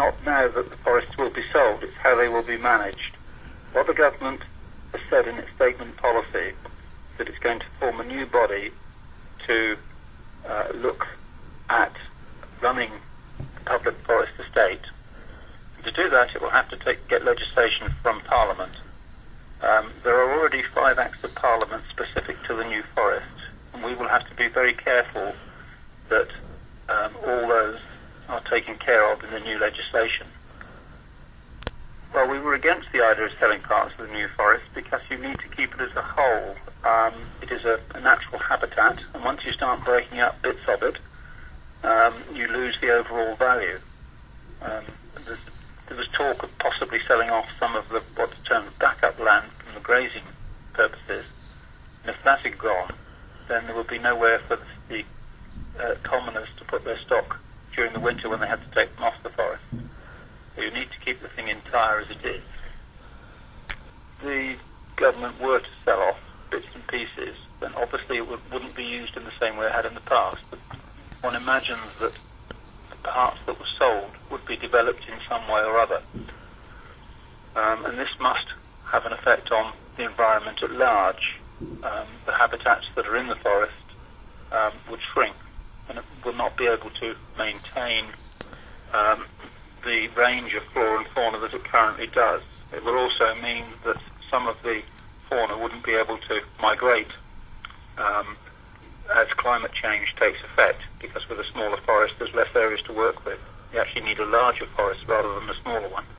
not now that the forests will be sold, it's how they will be managed. What the government has said in its statement policy, that it's going to form a new body to look at running the public forest estate. And to do that, it will have to get legislation from Parliament. There are already 5 Acts of Parliament specific to the New Forest, and we will have to be very careful that all those are taken care of in the new legislation. Well, we were against the idea of selling parts of the New Forest because you need to keep it as a whole. It is a natural habitat, and once you start breaking up bits of it, you lose the overall value. There was talk of possibly selling off some of what's termed backup land from the grazing purposes, and if that had gone, then there would be nowhere for the commoners to put their stock during the winter when they had to take them off the forest. So you need to keep the thing entire as it is. If the government were to sell off bits and pieces, then obviously it wouldn't be used in the same way it had in the past. But one imagines that the parts that were sold would be developed in some way or other. And this must have an effect on the environment at large. The habitats that are in the forest would shrink, and it will not be able to maintain the range of flora and fauna that it currently does. It will also mean that some of the fauna wouldn't be able to migrate as climate change takes effect, because with a smaller forest there's less areas to work with. You actually need a larger forest rather than a smaller one.